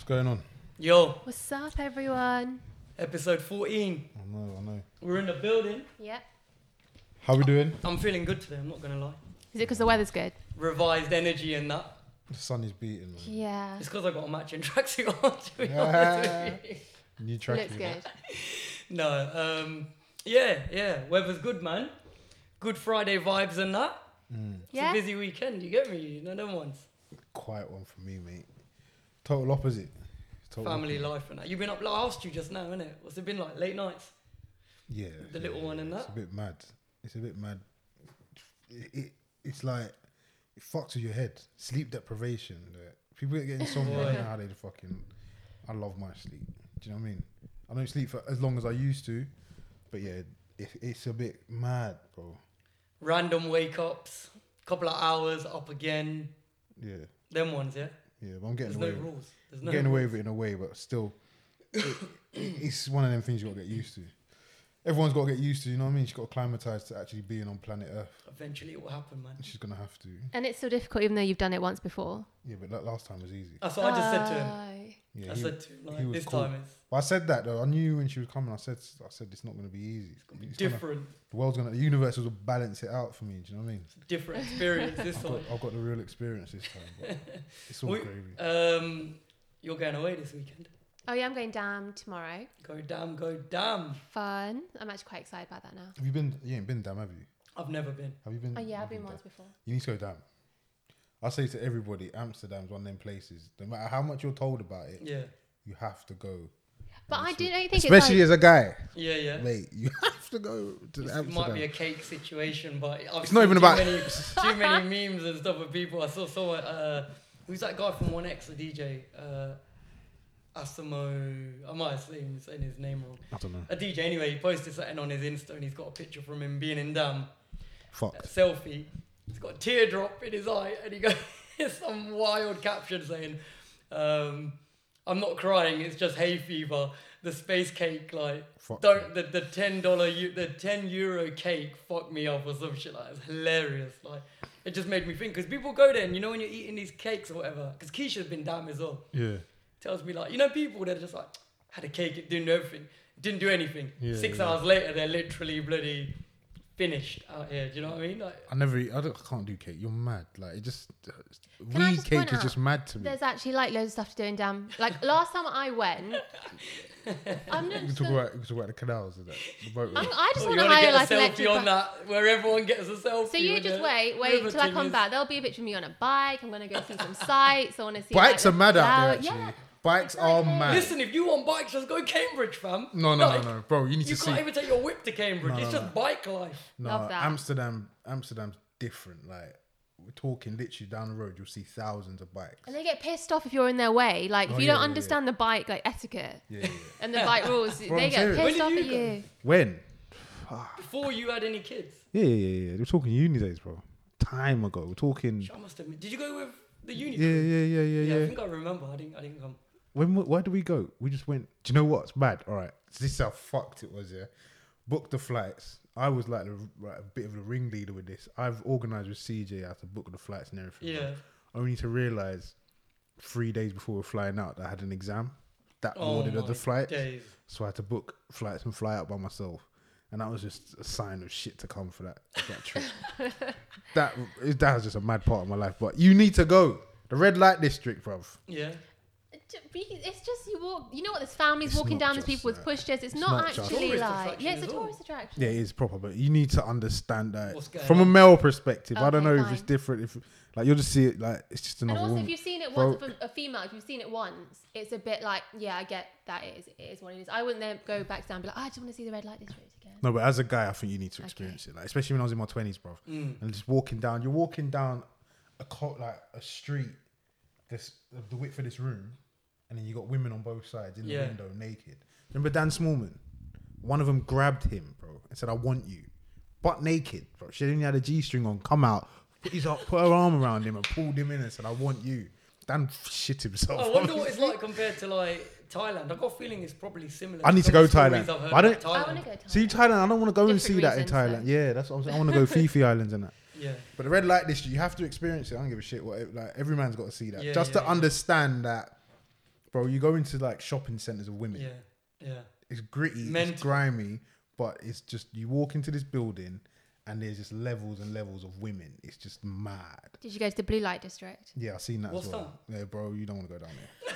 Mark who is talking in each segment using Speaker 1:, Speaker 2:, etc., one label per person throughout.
Speaker 1: going on?
Speaker 2: Yo,
Speaker 3: What's up, everyone?
Speaker 2: episode 14.
Speaker 1: I know.
Speaker 2: We're in the building.
Speaker 3: Yep.
Speaker 1: How we doing?
Speaker 2: I'm feeling good today, I'm not going to lie.
Speaker 3: Is it because the weather's good?
Speaker 2: Revised energy and that.
Speaker 1: The sun is beating, man.
Speaker 3: Yeah.
Speaker 2: It's because I got a matching tracksuit on, to be honest with you.
Speaker 1: New
Speaker 3: It
Speaker 1: track.
Speaker 3: looks good.
Speaker 2: No, yeah. Weather's good, man. Good Friday vibes and that. It's
Speaker 3: Yeah.
Speaker 2: a busy weekend, you get me? You know them ones.
Speaker 1: Quiet one for me, mate. Total opposite. Total
Speaker 2: Family
Speaker 1: opposite.
Speaker 2: life and that. You've been up, like, I asked you just now, innit? What's it been like? Late nights?
Speaker 1: Yeah.
Speaker 2: The little one and
Speaker 1: It's
Speaker 2: that?
Speaker 1: a bit mad. It's like, it fucks with your head. Sleep deprivation. People get insomnia. I don't know how they I love my sleep. Do you know what I mean? I don't sleep for as long as I used to. But yeah, it's a bit mad, bro.
Speaker 2: Random wake ups, couple of hours, up again.
Speaker 1: Yeah.
Speaker 2: Them ones, yeah?
Speaker 1: Yeah, but I'm getting
Speaker 2: There's
Speaker 1: away
Speaker 2: no
Speaker 1: with it.
Speaker 2: rules. There's
Speaker 1: I'm
Speaker 2: no
Speaker 1: getting away
Speaker 2: rules.
Speaker 1: with it in a way, but still, it's one of them things you got to get used to. Everyone's got to get used to, you know what I mean? She's got to acclimatise to actually being on planet Earth.
Speaker 2: Eventually it will happen, man.
Speaker 1: She's going to have to.
Speaker 3: And it's still difficult, even though you've done it once before.
Speaker 1: Yeah, but that last time was easy.
Speaker 2: That's what I just said to him.
Speaker 1: Yeah,
Speaker 2: I said to him,
Speaker 1: he
Speaker 2: like,
Speaker 1: was
Speaker 2: this
Speaker 1: cool.
Speaker 2: time is
Speaker 1: But I said that though. I knew when she was coming. I said it's not going to be easy. It's gonna-
Speaker 2: different,
Speaker 1: the universe will balance it out for me. Do you know what I mean?
Speaker 2: different experience this time.
Speaker 1: I've got the real experience this time. But it's all
Speaker 2: We-
Speaker 1: gravy.
Speaker 2: You're going away this weekend.
Speaker 3: Oh, yeah, I'm going down tomorrow.
Speaker 2: Go damn.
Speaker 3: Fun. I'm actually quite excited about that now.
Speaker 1: Have you been? You ain't been damn, have you?
Speaker 2: I've never been.
Speaker 1: Have you been?
Speaker 3: Oh, yeah, I've
Speaker 1: You've
Speaker 3: been
Speaker 1: damn.
Speaker 3: once before.
Speaker 1: You need to go damn. I say to everybody, Amsterdam's one of them places. No matter how much you're told about it,
Speaker 2: Yeah.
Speaker 1: you have to go.
Speaker 3: But I don't think
Speaker 1: Especially
Speaker 3: it's
Speaker 1: as a guy,
Speaker 2: Yeah.
Speaker 1: mate, you have to go to
Speaker 2: It
Speaker 1: Amsterdam.
Speaker 2: might be a cake situation, but I've
Speaker 1: It's not
Speaker 2: seen
Speaker 1: even about-
Speaker 2: too many memes and stuff of people. I saw someone. Who's that guy from 1X, the DJ? Asimo. I might have saying his name wrong.
Speaker 1: I don't know.
Speaker 2: A DJ anyway. He posted something on his Insta and he's got a picture from him being in Dam.
Speaker 1: Fuck.
Speaker 2: Selfie. He's got a teardrop in his eye, and he goes some wild caption saying, "I'm not crying. It's just hay fever. The space cake, like,
Speaker 1: Fuck.
Speaker 2: don't the €10 cake fucked me up or some shit like that." It's hilarious. Like, it just made me think because people go there and you know when you're eating these cakes or whatever. Because Keisha's been Dam as well.
Speaker 1: Yeah.
Speaker 2: Tells me like, you know, people that are just like had a cake, it didn't do everything, didn't do anything.
Speaker 1: Yeah,
Speaker 2: 6
Speaker 1: yeah.
Speaker 2: hours later, they're literally bloody finished out here. Do you know what I mean? Like,
Speaker 1: I can't do cake. You're mad. Like it just
Speaker 3: Can I
Speaker 1: weed
Speaker 3: just
Speaker 1: cake
Speaker 3: point
Speaker 1: is
Speaker 3: out,
Speaker 1: just mad to me.
Speaker 3: There's actually like loads of stuff to do in Dam. Like last time I went, I'm not
Speaker 1: We
Speaker 3: just
Speaker 1: can
Speaker 3: gonna,
Speaker 1: talk about the canals and that. The boat.
Speaker 3: I just
Speaker 2: oh,
Speaker 3: want
Speaker 2: you
Speaker 3: to
Speaker 2: want to
Speaker 3: hire
Speaker 2: get a
Speaker 3: like an
Speaker 2: selfie
Speaker 3: electric
Speaker 2: on that where everyone gets a selfie.
Speaker 3: So you
Speaker 2: with
Speaker 3: just
Speaker 2: the
Speaker 3: wait
Speaker 2: river
Speaker 3: till I come
Speaker 2: thingies.
Speaker 3: back. There'll be a picture of me on a bike. I'm gonna go see some sights. I want to see.
Speaker 1: Bikes
Speaker 3: like,
Speaker 1: are mad out there.
Speaker 3: the
Speaker 1: Actually,
Speaker 3: flower-
Speaker 1: bikes are
Speaker 3: exactly.
Speaker 1: mad.
Speaker 2: Listen, if you want bikes, just go Cambridge, fam.
Speaker 1: No, bro. You need
Speaker 2: You
Speaker 1: to
Speaker 2: can't
Speaker 1: see.
Speaker 2: even take your whip to Cambridge.
Speaker 1: No,
Speaker 2: it's
Speaker 1: no,
Speaker 2: just bike life.
Speaker 1: No,
Speaker 3: Love that.
Speaker 1: Amsterdam's different. Like we're talking literally down the road, you'll see thousands of bikes.
Speaker 3: And they get pissed off if you're in their way. Like if
Speaker 1: Oh,
Speaker 3: you
Speaker 1: yeah,
Speaker 3: don't
Speaker 1: yeah,
Speaker 3: understand the bike like etiquette
Speaker 1: Yeah.
Speaker 3: and the bike rules,
Speaker 1: Bro,
Speaker 3: they
Speaker 1: I'm
Speaker 3: get
Speaker 1: serious.
Speaker 3: pissed
Speaker 2: When
Speaker 3: off
Speaker 2: did
Speaker 3: at
Speaker 2: you go?
Speaker 3: you.
Speaker 1: When?
Speaker 2: Before you had any kids.
Speaker 1: Yeah. We're talking uni days, bro. Time ago. We're talking.
Speaker 2: I must admit. Did you go with the uni?
Speaker 1: Yeah.
Speaker 2: Yeah, I think I remember. I didn't come.
Speaker 1: Where did we go? We just went. Do you know what's mad? All right, this is how fucked it was. Yeah, booked the flights. I was like a bit of a ringleader with this. I've organised with CJ how to book the flights and everything.
Speaker 2: Yeah.
Speaker 1: Only to realise 3 days before we're flying out that I had an exam that
Speaker 2: Oh
Speaker 1: ordered of
Speaker 2: my
Speaker 1: the flight.
Speaker 2: days.
Speaker 1: So I had to book flights and fly out by myself. And that was just a sign of shit to come for that trip. that was just a mad part of my life. But you need to go. The red light district, bruv.
Speaker 2: Yeah.
Speaker 3: It's just you walk. You know what? There's families
Speaker 1: It's
Speaker 3: walking
Speaker 1: not
Speaker 3: down. There's
Speaker 1: just
Speaker 3: people with
Speaker 1: that.
Speaker 3: pushchairs. It's
Speaker 1: It's
Speaker 3: not
Speaker 1: not just
Speaker 3: actually
Speaker 2: Tourist
Speaker 3: like
Speaker 2: attraction
Speaker 3: it's a
Speaker 2: as well.
Speaker 3: tourist attraction.
Speaker 1: Yeah, it is proper, but you need to understand that
Speaker 2: What's going
Speaker 1: from a
Speaker 2: on?
Speaker 1: male perspective. I don't
Speaker 3: Okay,
Speaker 1: know if it's
Speaker 3: fine.
Speaker 1: different. If like you'll just see it like it's just
Speaker 3: And
Speaker 1: another
Speaker 3: also,
Speaker 1: woman.
Speaker 3: if you've seen it
Speaker 1: Bro.
Speaker 3: once, if a female, if you've seen it once, it's a bit like, yeah, I get that it is what it is. I wouldn't then go back down and be like, I just want to see the red light district again.
Speaker 1: No, but as a guy, I think you need to
Speaker 3: Okay.
Speaker 1: experience it. Like especially when I was in my 20s, bro,
Speaker 2: Mm.
Speaker 1: and just walking down. You're walking down a street, the width of this room, and then you got women on both sides in the
Speaker 2: Yeah.
Speaker 1: window naked. Remember Dan Smallman? One of them grabbed him, bro, and said, "I want you," butt naked, bro. She only had a G-string on. Come out, put her arm around him and pulled him in and said, "I want you." Dan shit himself.
Speaker 2: I wonder what it's like compared to like Thailand. I got a feeling it's probably similar.
Speaker 1: I need to
Speaker 2: some
Speaker 1: go
Speaker 2: of the stories
Speaker 1: Thailand.
Speaker 2: I've heard
Speaker 1: I don't-
Speaker 2: about
Speaker 3: I
Speaker 2: Thailand.
Speaker 3: want to go to Thailand.
Speaker 1: See Thailand, I don't want to go and see
Speaker 3: Different
Speaker 1: that in
Speaker 3: reasons,
Speaker 1: Thailand.
Speaker 3: though.
Speaker 1: Yeah, that's what I'm saying. I want to go Fifi Islands and that.
Speaker 2: Yeah.
Speaker 1: But the red light district, you have to experience it. I don't give a shit what like every man's got to see that
Speaker 2: Yeah,
Speaker 1: just
Speaker 2: yeah,
Speaker 1: to
Speaker 2: yeah.
Speaker 1: understand that bro, you go into like shopping centers of women.
Speaker 2: Yeah.
Speaker 1: It's gritty,
Speaker 2: Mental.
Speaker 1: it's grimy, but it's just you walk into this building and there's just levels and levels of women. It's just mad.
Speaker 3: Did you go to the blue light district?
Speaker 1: Yeah, I've seen that
Speaker 2: What's
Speaker 1: as well. Yeah, bro, you don't want to go down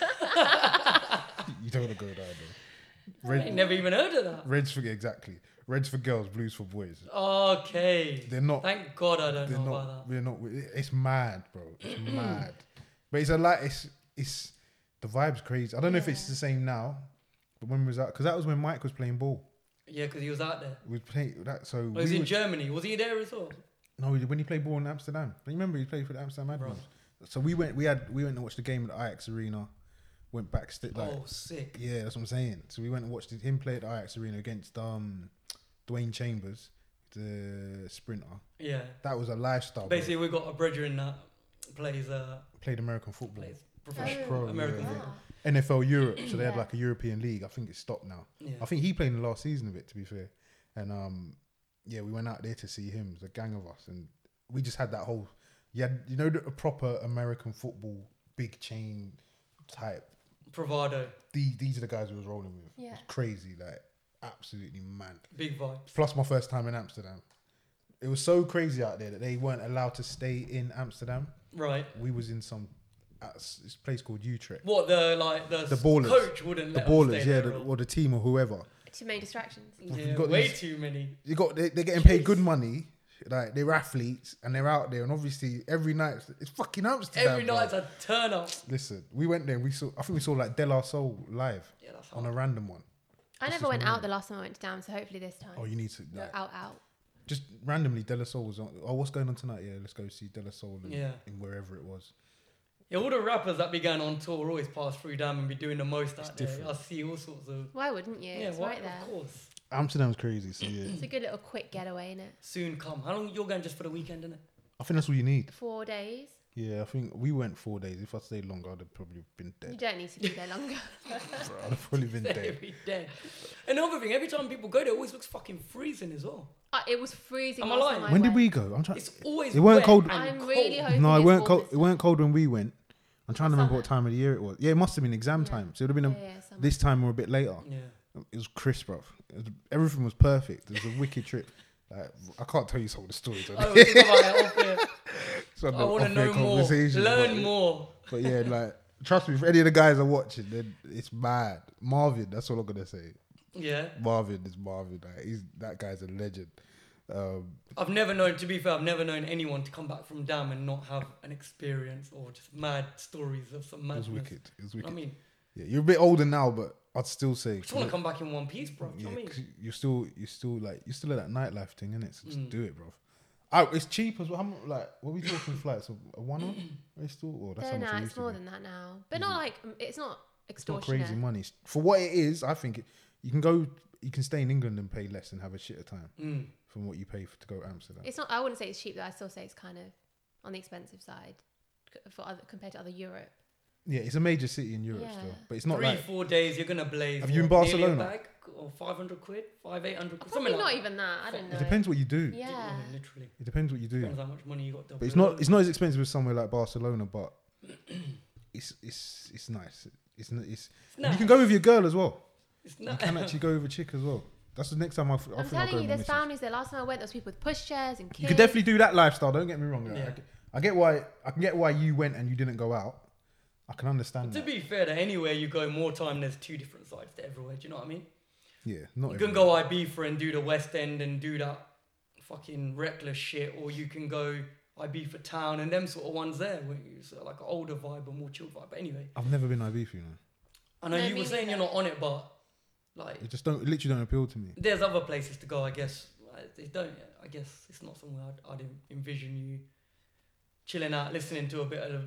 Speaker 1: there. You don't want to go down there.
Speaker 2: I ain't never even heard of that.
Speaker 1: Reds for exactly. Reds for girls, blues for boys.
Speaker 2: Okay.
Speaker 1: They're not.
Speaker 2: Thank God I don't
Speaker 1: They're
Speaker 2: know
Speaker 1: not.
Speaker 2: about that.
Speaker 1: We're not. It's mad, bro. It's mad. But it's a like. It's the vibe's crazy. I don't know if it's the same now, but when was that? Because that was when Mike was playing ball.
Speaker 2: Yeah, because he was out there.
Speaker 1: We played that. So
Speaker 2: Oh, he was in Germany. Was he there as well?
Speaker 1: No, when he played ball in Amsterdam. You remember he played for the Amsterdam Admirals. So we went and watched the game at the Ajax Arena. Went backstage. Like,
Speaker 2: Oh, sick.
Speaker 1: yeah, that's what I'm saying. So we went and watched him play at the Ajax Arena against Dwayne Chambers, the sprinter.
Speaker 2: Yeah.
Speaker 1: That was a lifestyle.
Speaker 2: Basically, we got a brethren that plays
Speaker 1: Played American football.
Speaker 2: professional
Speaker 1: Pro,
Speaker 2: American
Speaker 1: yeah.
Speaker 2: football.
Speaker 1: NFL Europe, so they had
Speaker 3: Yeah.
Speaker 1: like a European league. I think it's stopped now.
Speaker 2: Yeah.
Speaker 1: I think he played in the last season of it, to be fair. And yeah, we went out there to see him. It was a gang of us, and we just had that whole, a proper American football big chain type.
Speaker 2: Bravado.
Speaker 1: These are the guys we was rolling with.
Speaker 3: Yeah.
Speaker 1: It's crazy, like absolutely mad.
Speaker 2: Big vibes.
Speaker 1: Plus my first time in Amsterdam. It was so crazy out there that they weren't allowed to stay in Amsterdam.
Speaker 2: Right.
Speaker 1: We was in this place called Utrecht.
Speaker 2: What the
Speaker 1: Ballers.
Speaker 2: coach wouldn't
Speaker 1: The
Speaker 2: let us
Speaker 1: ballers,
Speaker 2: stay
Speaker 1: yeah,
Speaker 2: there,
Speaker 1: or the team or whoever.
Speaker 3: Too many distractions.
Speaker 2: yeah,
Speaker 1: got
Speaker 2: way
Speaker 1: these-
Speaker 2: too many.
Speaker 1: They're getting paid good money. Like they're athletes and they're out there, and obviously every night it's fucking Amsterdam.
Speaker 2: Every
Speaker 1: bro.
Speaker 2: night's a turn up.
Speaker 1: Listen, we went there. And I think we saw like De La Soul live
Speaker 2: Yeah, that's
Speaker 1: on
Speaker 2: hard.
Speaker 1: a random one.
Speaker 3: I never
Speaker 1: just
Speaker 3: went
Speaker 1: normal.
Speaker 3: out the last time I went to Dam, so hopefully this time.
Speaker 1: Oh, you need to
Speaker 3: Go
Speaker 1: like,
Speaker 3: out.
Speaker 1: just randomly. De La Soul was on. Oh, what's going on tonight? Yeah, let's go see De La Soul in wherever it was.
Speaker 2: Yeah, all the rappers that be going on tour always pass through Dam and be doing the most out there.
Speaker 1: different.
Speaker 2: I see all sorts of.
Speaker 3: Why wouldn't you?
Speaker 2: Yeah,
Speaker 3: It's
Speaker 2: why,
Speaker 3: right there.
Speaker 2: of course.
Speaker 1: Amsterdam's crazy, so yeah.
Speaker 3: It's a good little quick getaway, innit?
Speaker 2: Soon come. How long you're going just for the weekend, innit?
Speaker 1: I think that's all you need.
Speaker 3: 4 days.
Speaker 1: Yeah, I think we went 4 days. If I stayed longer, I'd have probably been
Speaker 3: You
Speaker 1: dead.
Speaker 3: don't need to be there longer.
Speaker 1: I'd have probably been dead.
Speaker 2: Every day. Another thing, every time people go there, it always looks fucking freezing as well.
Speaker 3: It was freezing.
Speaker 2: Am I
Speaker 3: last
Speaker 2: lying?
Speaker 3: time I
Speaker 1: When did
Speaker 3: went.
Speaker 1: we go? I'm trying.
Speaker 2: It's always
Speaker 1: It weren't
Speaker 2: wet
Speaker 1: cold.
Speaker 2: and
Speaker 3: I'm
Speaker 2: cold.
Speaker 3: really hoping
Speaker 1: No, it
Speaker 3: it's
Speaker 1: weren't
Speaker 3: warm
Speaker 1: cold.
Speaker 3: this
Speaker 1: It weren't cold when we went. I'm trying to remember what
Speaker 3: Summer.
Speaker 1: time of the year it was. Yeah, it must have been exam
Speaker 3: Yeah.
Speaker 1: time. So it would have been
Speaker 3: summer.
Speaker 1: this time or a bit later.
Speaker 2: Yeah.
Speaker 1: It was crisp, bruv. Everything was perfect. It was a wicked trip. Like, I can't tell you some of the stories.
Speaker 2: Oh, we'll talk about it off here.
Speaker 1: It's on
Speaker 2: I
Speaker 1: the
Speaker 2: want to
Speaker 1: off-air
Speaker 2: know more.
Speaker 1: conversation,
Speaker 2: Learn
Speaker 1: but-
Speaker 2: more.
Speaker 1: But yeah, like, trust me, if any of the guys are watching, then it's mad. Marvin, that's all I'm gonna say.
Speaker 2: Yeah.
Speaker 1: Marvin is Marvin. Like, that guy's a legend.
Speaker 2: I've never known, to be fair, I've never known anyone to come back from Dam and not have an experience or just mad stories of some
Speaker 1: It
Speaker 2: madness.
Speaker 1: was wicked. It was wicked.
Speaker 2: I mean,
Speaker 1: Yeah, you're a bit older now, but I'd still say.
Speaker 2: I just want to come back in one piece, bro. Do you
Speaker 1: Yeah,
Speaker 2: know what I
Speaker 1: 'cause
Speaker 2: mean?
Speaker 1: you're still at that nightlife thing, innit? So just
Speaker 2: Mm.
Speaker 1: do it, bro. It's cheap as well. How much, like, what are we talking flights? A one-off? It's still, or that's how
Speaker 3: No,
Speaker 1: much it
Speaker 3: it's
Speaker 1: used to
Speaker 3: more
Speaker 1: be.
Speaker 3: than that now. But not like it's not
Speaker 1: It's not
Speaker 3: extortionate.
Speaker 1: crazy money for what it is. I think you can stay in England and pay less and have a shitter time
Speaker 2: Mm.
Speaker 1: from what you pay to go to Amsterdam.
Speaker 3: It's not. I wouldn't say it's cheap, though. I still say it's kind of on the expensive side compared to other Europe.
Speaker 1: Yeah, it's a major city in Europe
Speaker 3: Yeah.
Speaker 1: still, but it's not
Speaker 2: 3-4 days, you're gonna blaze.
Speaker 1: Have you in
Speaker 2: what, nearly
Speaker 1: Barcelona?
Speaker 2: A bag or 500 quid, 500-800 quid,
Speaker 3: Probably
Speaker 2: something
Speaker 3: not
Speaker 2: like
Speaker 3: even that. I don't know.
Speaker 1: It depends what you do.
Speaker 3: Yeah.
Speaker 2: I mean, literally.
Speaker 1: It depends what you do.
Speaker 2: Depends how much money you got.
Speaker 1: But it's not as expensive as somewhere like Barcelona, but it's nice. It's
Speaker 2: nice.
Speaker 1: You can go with your girl as well.
Speaker 2: It's
Speaker 1: You
Speaker 2: not.
Speaker 1: can actually go with a chick as well. That's the next time I think
Speaker 3: I'm
Speaker 1: I'll go
Speaker 3: telling you,
Speaker 1: with my
Speaker 3: there's
Speaker 1: missus.
Speaker 3: families there. Last time I went, there was people with pushchairs and kids.
Speaker 1: You can definitely do that lifestyle. Don't get me wrong.
Speaker 2: Yeah.
Speaker 1: I get why. I can get why you went and you didn't go out. I can understand
Speaker 2: To
Speaker 1: that.
Speaker 2: be fair, that anywhere you go more time, there's two different sides to everywhere. Do you know what I mean?
Speaker 1: Yeah, not.
Speaker 2: You can
Speaker 1: everywhere.
Speaker 2: go Ibiza and do the West End and do that fucking reckless shit, or you can go Ibiza town and them sort of ones there, where you sort of like an older vibe, a more chill vibe. But anyway,
Speaker 1: I've never been Ibiza, you know.
Speaker 2: I know
Speaker 3: No,
Speaker 2: you
Speaker 3: me
Speaker 2: were saying
Speaker 3: neither.
Speaker 2: you're not on it, but like
Speaker 1: It literally don't appeal to me.
Speaker 2: there's other places to go. I guess they don't. I guess it's not somewhere I'd envision you chilling out, listening to a bit of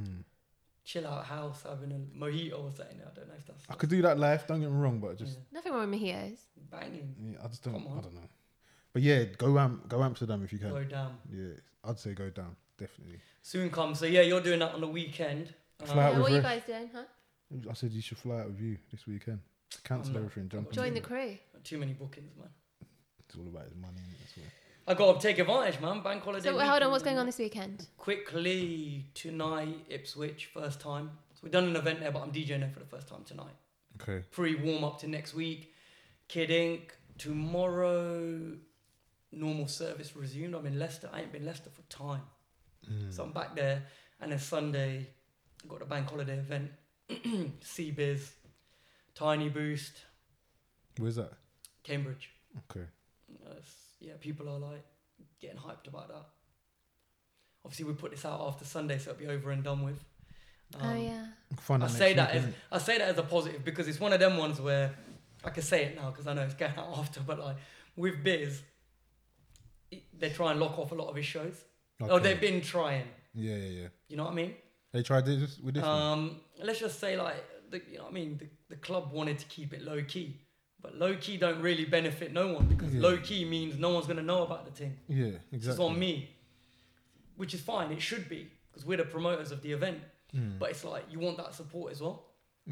Speaker 2: chill out house, having a mojito or something. I don't know if that's
Speaker 1: I could do that life. Don't get me wrong, but just
Speaker 3: Nothing wrong with mojitos.
Speaker 2: banging.
Speaker 1: yeah, I just don't.
Speaker 2: Come on.
Speaker 1: I don't know. But yeah, go Amsterdam if you can.
Speaker 2: Go down.
Speaker 1: Yeah, I'd say go down definitely.
Speaker 2: Soon come. So yeah, you're doing that on the weekend.
Speaker 1: Fly out
Speaker 3: Yeah,
Speaker 1: with
Speaker 3: what are you
Speaker 1: Ref.
Speaker 3: guys doing, huh?
Speaker 1: I said you should fly out with you this weekend. Cancel
Speaker 2: I'm not.
Speaker 1: everything. Jump. on
Speaker 3: Join the
Speaker 1: it.
Speaker 3: crew.
Speaker 2: Too many bookings, man.
Speaker 1: It's all about his money. Innit? That's why.
Speaker 2: I got to take advantage, man. Bank holiday.
Speaker 3: So hold on,
Speaker 2: weekend,
Speaker 3: what's going
Speaker 2: man.
Speaker 3: on this weekend?
Speaker 2: Quickly tonight, Ipswich, first time. So we've done an event there, but I'm DJing there for the first time tonight.
Speaker 1: Okay.
Speaker 2: Pre-warm up to next week. Kid Ink. Tomorrow, normal service resumed. I'm in Leicester. I ain't been Leicester for time. So I'm back there. And then Sunday, I've got a bank holiday event. CBiz, Tiny Boost.
Speaker 1: Where's that?
Speaker 2: Cambridge.
Speaker 1: Okay.
Speaker 2: Yeah, people are like getting hyped about that. Obviously, we put this out after Sunday, so it'll be over and done with.
Speaker 3: Oh yeah.
Speaker 1: Find
Speaker 2: I
Speaker 1: out
Speaker 2: say
Speaker 1: next
Speaker 2: that
Speaker 1: week,
Speaker 2: as a positive because it's one of them ones where I can say it now because I know it's going out after, but like with Biz, they try and lock off a lot of his shows.
Speaker 1: innit?
Speaker 2: Oh, they've been trying.
Speaker 1: Yeah, yeah, yeah.
Speaker 2: You know what I mean?
Speaker 1: They tried this with this one.
Speaker 2: Let's just say like you know what I mean. The club wanted to keep it low key, but low key don't really benefit no one because
Speaker 1: Yeah.
Speaker 2: low key means no one's gonna know about the thing.
Speaker 1: Yeah,
Speaker 2: It's
Speaker 1: exactly.
Speaker 2: on me, which is fine. It should be because we're the promoters of the event. But it's like you want that support as well.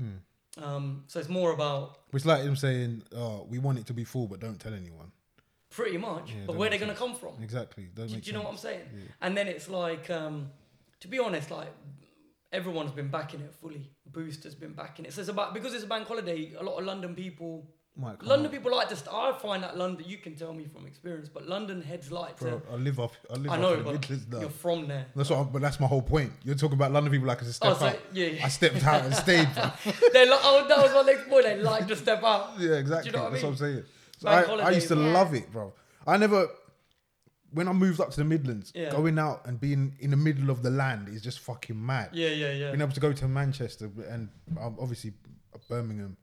Speaker 2: So it's more about
Speaker 1: It's like him saying, we want it to be full, but don't tell anyone.
Speaker 2: pretty much.
Speaker 1: Yeah,
Speaker 2: but
Speaker 1: that
Speaker 2: where they're
Speaker 1: makes
Speaker 2: gonna come from?
Speaker 1: Exactly.
Speaker 2: Do you know what I'm saying?
Speaker 1: Yeah.
Speaker 2: And then it's like, to be honest, like everyone's been backing it fully. Boost has been backing it. So it's about because it's a bank holiday. A lot of London people.
Speaker 1: Might come
Speaker 2: London
Speaker 1: up.
Speaker 2: people like to. I find that London. You can tell me from experience, but London heads like
Speaker 1: Bro,
Speaker 2: to.
Speaker 1: I live off
Speaker 2: I
Speaker 1: the
Speaker 2: know,
Speaker 1: Midlands
Speaker 2: but
Speaker 1: now.
Speaker 2: you're from there.
Speaker 1: But that's my whole point. You're talking about London people like as a step out.
Speaker 2: yeah.
Speaker 1: I stepped out and stayed. Bro.
Speaker 2: They that was my next point. They like to step out.
Speaker 1: Yeah, exactly.
Speaker 2: Do you know what
Speaker 1: That's
Speaker 2: I
Speaker 1: what
Speaker 2: mean?
Speaker 1: I'm saying. So
Speaker 2: Bank
Speaker 1: I
Speaker 2: holidays,
Speaker 1: used to
Speaker 3: yeah.
Speaker 1: love it, bro. When I moved up to the Midlands,
Speaker 2: Yeah.
Speaker 1: going out and being in the middle of the land is just fucking mad.
Speaker 2: Yeah.
Speaker 1: Being able to go to Manchester and obviously Birmingham,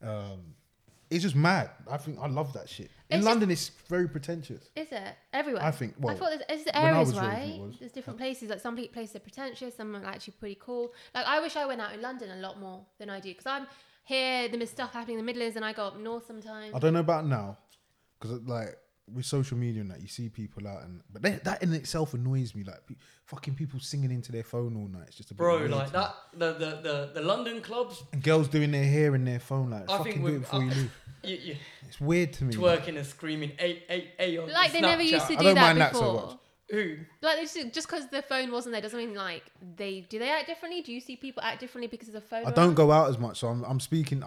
Speaker 1: it's just mad. I love that shit. In
Speaker 3: It's
Speaker 1: London, it's very pretentious.
Speaker 3: Is it everywhere?
Speaker 1: I think. Well,
Speaker 3: I thought there's
Speaker 1: when I
Speaker 3: areas,
Speaker 1: was raised,
Speaker 3: right?
Speaker 1: it was.
Speaker 3: There's different places. Like some places are pretentious, some are actually pretty cool. Like I wish I went out in London a lot more than I do because I'm here. There's stuff happening in the Midlands, and I go up north sometimes.
Speaker 1: I don't know about now, because like with social media and that, you see people out but that in itself annoys me. Like fucking people singing into their phone all night. It's just a bit
Speaker 2: Bro,
Speaker 1: weird
Speaker 2: like
Speaker 1: to me.
Speaker 2: that. The London clubs.
Speaker 1: And girls doing their hair in their phone. Like
Speaker 2: I
Speaker 1: fucking
Speaker 2: think
Speaker 1: do it before you leave.
Speaker 2: You
Speaker 1: It's weird to me.
Speaker 2: twerking and screaming, hey, on
Speaker 3: Like they never used to
Speaker 2: Snapchat.
Speaker 1: I
Speaker 3: do
Speaker 1: don't
Speaker 3: that
Speaker 1: mind that so
Speaker 3: before.
Speaker 1: much.
Speaker 2: Who?
Speaker 3: Like just because the phone wasn't there doesn't mean like they act differently. Do you see people act differently because of the phone?
Speaker 1: I don't go out as much, so I'm speaking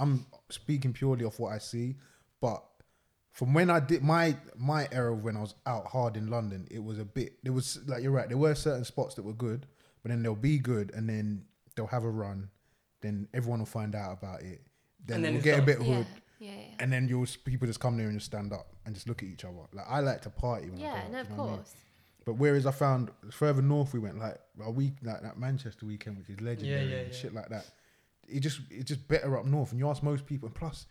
Speaker 1: purely off what I see. But from when I did my era of when I was out hard in London, it was there was like you're right, there were certain spots that were good, but then they'll be good and then they'll have a run, then everyone will find out about it. Then
Speaker 2: And then
Speaker 1: we'll
Speaker 2: it's
Speaker 1: get a
Speaker 2: done.
Speaker 1: bit
Speaker 3: Yeah,
Speaker 1: hood,
Speaker 3: yeah.
Speaker 1: and then people just come there and just stand up and just look at each other. Like I like to party when I go
Speaker 3: Yeah,
Speaker 1: out,
Speaker 3: no,
Speaker 1: do
Speaker 3: of
Speaker 1: you know what I mean?
Speaker 3: course.
Speaker 1: But whereas I found further north we went, like a week, like that Manchester weekend, which is legendary
Speaker 2: Yeah.
Speaker 1: and shit like that. It's just better up north. And you ask most people, and plus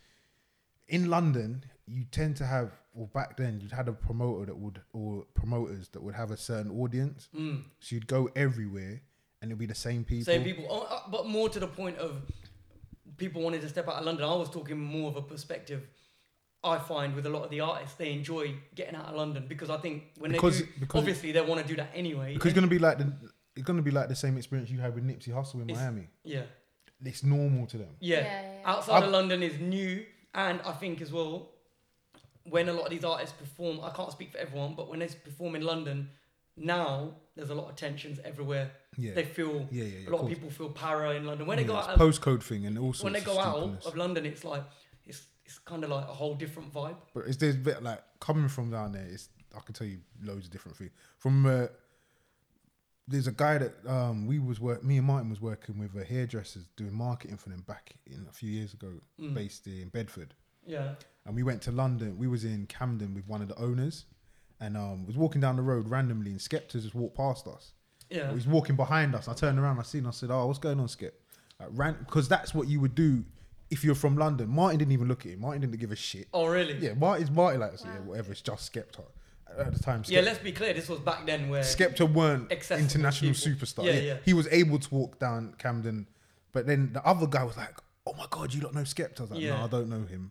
Speaker 1: in London, you tend to have, or back then, you'd had a promoter or promoters that would have a certain audience. So you'd go everywhere and it'd be the same people.
Speaker 2: Same people. But more to the point of people wanted to step out of London. I was talking more of a perspective. I find with a lot of the artists, they enjoy getting out of London because I think because obviously they want to do that anyway.
Speaker 1: Because it's gonna be like the same experience you had with Nipsey Hussle in Miami.
Speaker 2: Yeah.
Speaker 1: It's normal to them.
Speaker 2: Yeah. Outside of London is new, and I think as well, when a lot of these artists perform, I can't speak for everyone, but when they perform in London, now there's a lot of tensions everywhere.
Speaker 1: Yeah.
Speaker 2: They feel a lot of people feel para in London. When they go out,
Speaker 1: postcode thing and all sorts.
Speaker 2: when they
Speaker 1: of
Speaker 2: go out
Speaker 1: stupidness.
Speaker 2: of London, it's like it's kind of like a whole different vibe.
Speaker 1: But there's a bit like coming from down there. I can tell you loads of different things. From there's a guy that me and Martin was working with hairdressers doing marketing for them back in a few years ago, based in Bedford.
Speaker 2: Yeah.
Speaker 1: And we went to London. We was in Camden with one of the owners, and was walking down the road randomly, and Skepta just walked past us.
Speaker 2: Yeah.
Speaker 1: He was walking behind us. I turned around, I said, "Oh, what's going on, Skep?" Because that's what you would do if you're from London. Martin didn't even look at him. Martin didn't give a shit.
Speaker 2: Oh, really?
Speaker 1: Yeah, Martin like, yeah, whatever. It's just Skepta. At the time,
Speaker 2: Yeah, let's be clear. This was back then where
Speaker 1: Skepta weren't
Speaker 2: accessible
Speaker 1: international
Speaker 2: people.
Speaker 1: superstar.
Speaker 2: Yeah.
Speaker 1: He was able to walk down Camden, but then the other guy was like, "Oh my god, you don't know Skepta?" I was like, "No, I don't know him."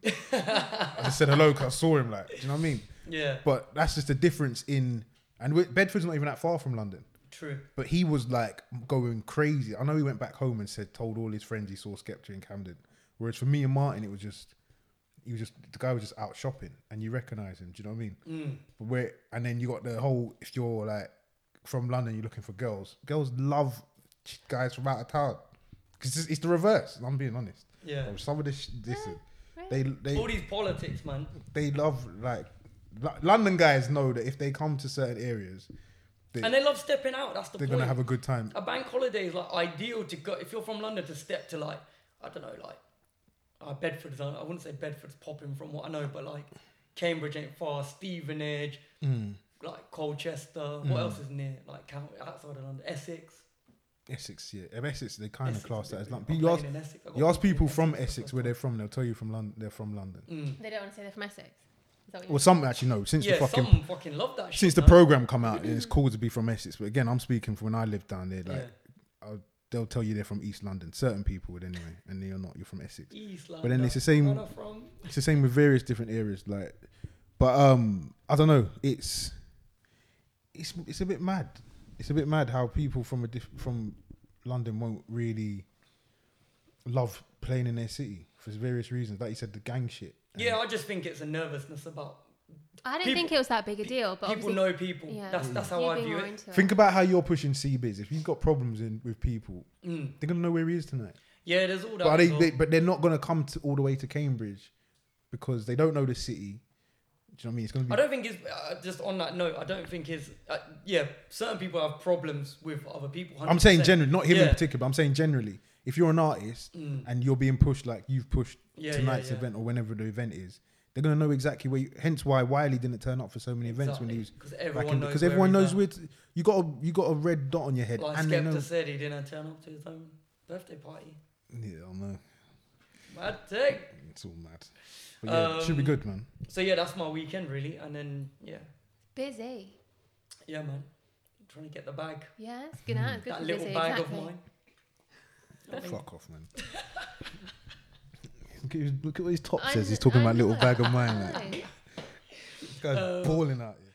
Speaker 1: I just said hello because I saw him. Like, do you know what I mean?
Speaker 2: Yeah.
Speaker 1: But that's just the difference in, and Bedford's not even that far from London.
Speaker 2: True.
Speaker 1: But he was like going crazy. I know he went back home and told all his friends he saw Skepta in Camden. Whereas for me and Martin, the guy was just out shopping and you recognise him. Do you know what I mean? But and then you got the whole, if you're like from London, you're looking for girls. Girls love guys from out of town. Because it's the reverse. I'm being honest.
Speaker 2: Yeah.
Speaker 1: Some of this,
Speaker 3: Really?
Speaker 1: they
Speaker 2: All these politics, man.
Speaker 1: they love like London guys know that if they come to certain areas,
Speaker 2: And they love stepping out. That's the
Speaker 1: they're
Speaker 2: point.
Speaker 1: gonna have a good time.
Speaker 2: A bank holiday is like ideal to go if you're from London to step to like I don't know like Bedford. I wouldn't say Bedford's popping from what I know, but like Cambridge ain't far. Stevenage, like Colchester. What else is near? Like outside of London, Essex.
Speaker 1: Essex, yeah. Essex, they kind of
Speaker 2: Essex
Speaker 1: class
Speaker 2: is
Speaker 1: that as
Speaker 2: big.
Speaker 1: London.
Speaker 2: I'm
Speaker 1: You ask,
Speaker 2: playing in Essex. I got
Speaker 1: you ask
Speaker 2: people
Speaker 1: people
Speaker 2: in
Speaker 1: from
Speaker 2: Essex
Speaker 1: Essex where they're from, they'll tell you from London. They're from London.
Speaker 3: They don't want to say they're from Essex. Is that what you
Speaker 1: Well, some actually know. Since
Speaker 2: Yeah,
Speaker 1: the fucking
Speaker 2: some fucking love that shit.
Speaker 1: since the
Speaker 2: man.
Speaker 1: program come out, it's cool to be from Essex. But again, I'm speaking from when I lived down there. Like they'll tell you they're from East London. Certain people would anyway, and you're not. You're from Essex.
Speaker 2: East London.
Speaker 1: But then it's the same.
Speaker 2: Where I'm from.
Speaker 1: It's the same with various different areas. Like, but I don't know. It's a bit mad. It's a bit mad how people from from London won't really love playing in their city for various reasons. Like you said, the gang shit.
Speaker 2: Yeah, I just think it's a nervousness about.
Speaker 3: I didn't think it was that big a deal, but
Speaker 2: People
Speaker 3: obviously
Speaker 2: know people.
Speaker 3: Yeah.
Speaker 2: That's how
Speaker 3: you
Speaker 2: I
Speaker 3: being
Speaker 2: view
Speaker 3: more
Speaker 2: it.
Speaker 3: into
Speaker 1: Think about how you're pushing CBiz. If you've got problems with people, they're gonna know where he is tonight.
Speaker 2: Yeah, there's all that.
Speaker 1: But
Speaker 2: as well.
Speaker 1: but they're not gonna come all the way to Cambridge because they don't know the city. Do you know what I mean? It's gonna be.
Speaker 2: I don't think it's just on that note. I don't think it's yeah. Certain people have problems with other people. 100%.
Speaker 1: I'm saying generally, not him in
Speaker 2: Yeah.
Speaker 1: particular, but I'm saying generally. If you're an artist and you're being pushed like you've pushed tonight's event or whenever the event is, they're gonna know exactly where. Hence why Wiley didn't turn up for so many events when he was
Speaker 2: because everyone knows.
Speaker 1: because everyone knows where. You got a red dot on your head,
Speaker 2: Like
Speaker 1: and they know.
Speaker 2: Skepta said, he didn't turn up to his own birthday party.
Speaker 1: Yeah, I know.
Speaker 2: Mad thing.
Speaker 1: It's all mad. But yeah, it should be good, man.
Speaker 2: So yeah, that's my weekend really, and then
Speaker 3: busy.
Speaker 2: yeah, man, trying to get the bag.
Speaker 3: Yeah, it's good. It's good
Speaker 2: That
Speaker 3: to
Speaker 2: little
Speaker 3: busy,
Speaker 2: bag
Speaker 3: exactly.
Speaker 2: of mine. I mean,
Speaker 1: Fuck off, man. Look at what his top
Speaker 3: I
Speaker 1: says. He's
Speaker 3: kn-
Speaker 1: talking
Speaker 3: I
Speaker 1: about little
Speaker 3: know.
Speaker 1: bag of mine.
Speaker 3: I
Speaker 1: Like.
Speaker 3: know.
Speaker 1: This guy's balling out here.